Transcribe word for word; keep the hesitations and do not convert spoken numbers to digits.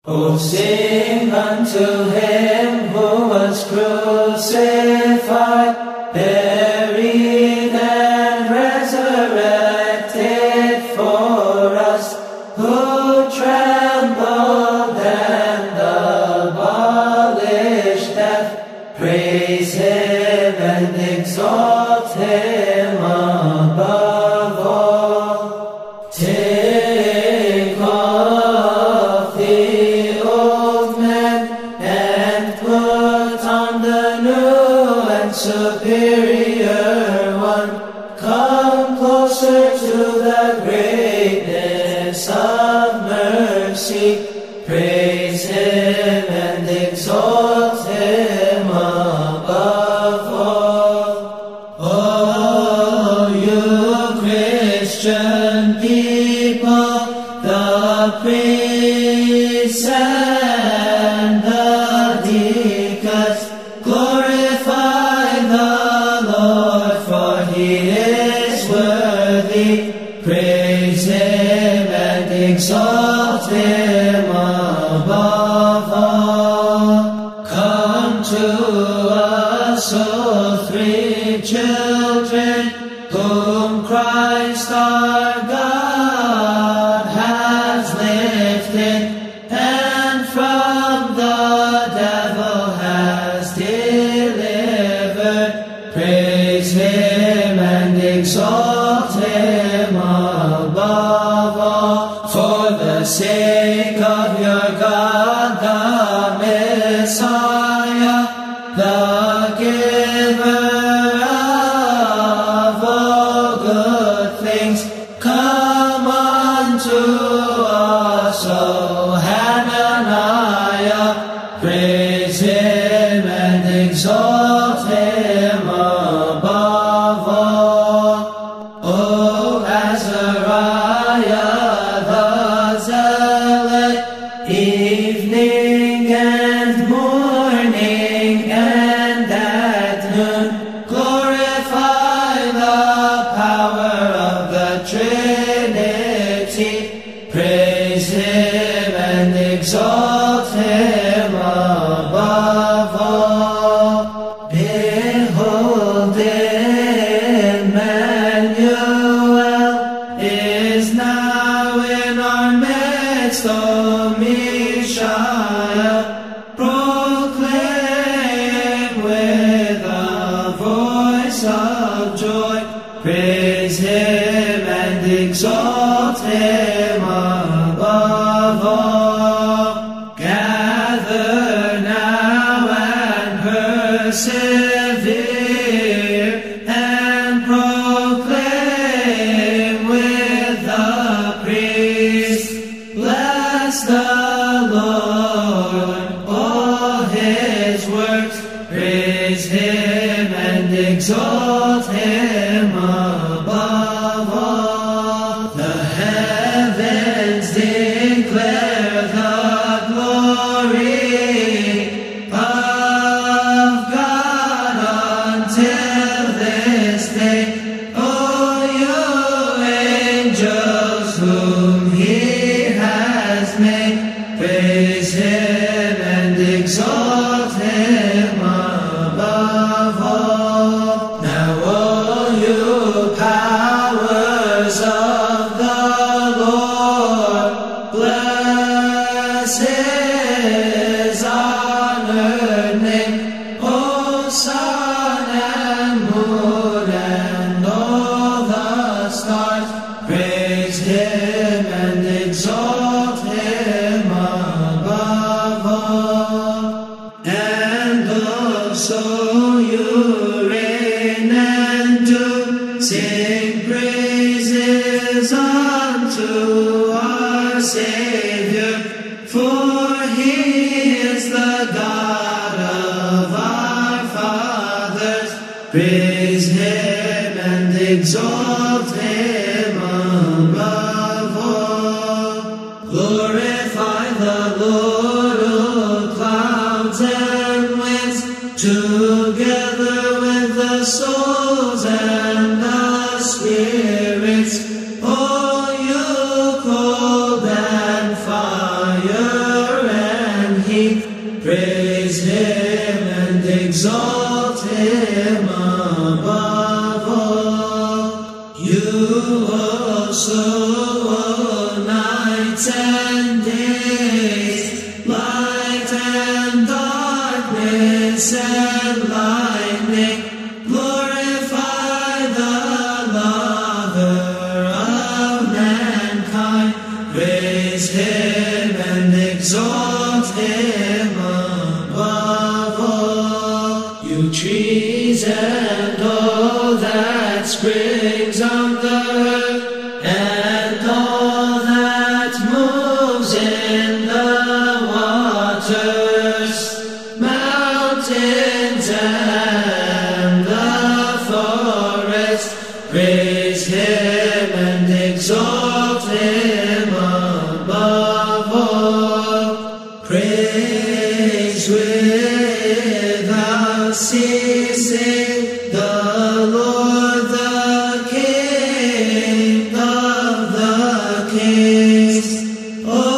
Oh, sing unto him who was crucified, buried and resurrected for us, who trembled and abolished death. Praise him and exalt him above all. Take off the old man and put on the new and superior one. Come closer to the greatness of mercy. Praise him and exalt him above all. Oh, you Christian people, the priests and the deacons, glorify the Lord, for he is worthy. Praise him and exalt him above all. Come to us, O three children, whom Christ our God has lifted, and from the devil has delivered. Praise him and exalt him above all. For the sake of your God, the Messiah, the giver of all good things, come unto us, O Hananiah. Praise him and exalt him above all. O Azariah the zealot, evening and morning and at noon, glorify the power of the Trinity. Praise him and exalt him above all. Behold, Emmanuel is now in our midst, O Messiah. Proclaim with a voice of joy. Praise him and exalt him above all. Gather now and persevere, and proclaim with the priests. Bless the Lord, all his works. Praise him and exalt him above all. The heavens declare the glory of God until this day. Oh, you angels whom he has made, praise him and exalt him above all. Now all you powers of the Lord, bless his honored name. O sun and moon and all the stars, praise him and exalt him above all. And also you reign and do sing praises unto our Savior, for he is the God of our fathers. Praise him and exalt him above all. Glorify the Lord, O clouds and winds, together with the souls and the spirits. O you cold and fire Praise Him and exalt Him above all. You also, O nights and days, light and darkness and lightning, glorify the lover of mankind. Praise Him and exalt Him above all. You trees and all that springs on the earth, and all that moves in the waters, mountains and the forest, praise Him and exalt Him above all. Praise without ceasing the Lord, the King of the kings. Oh,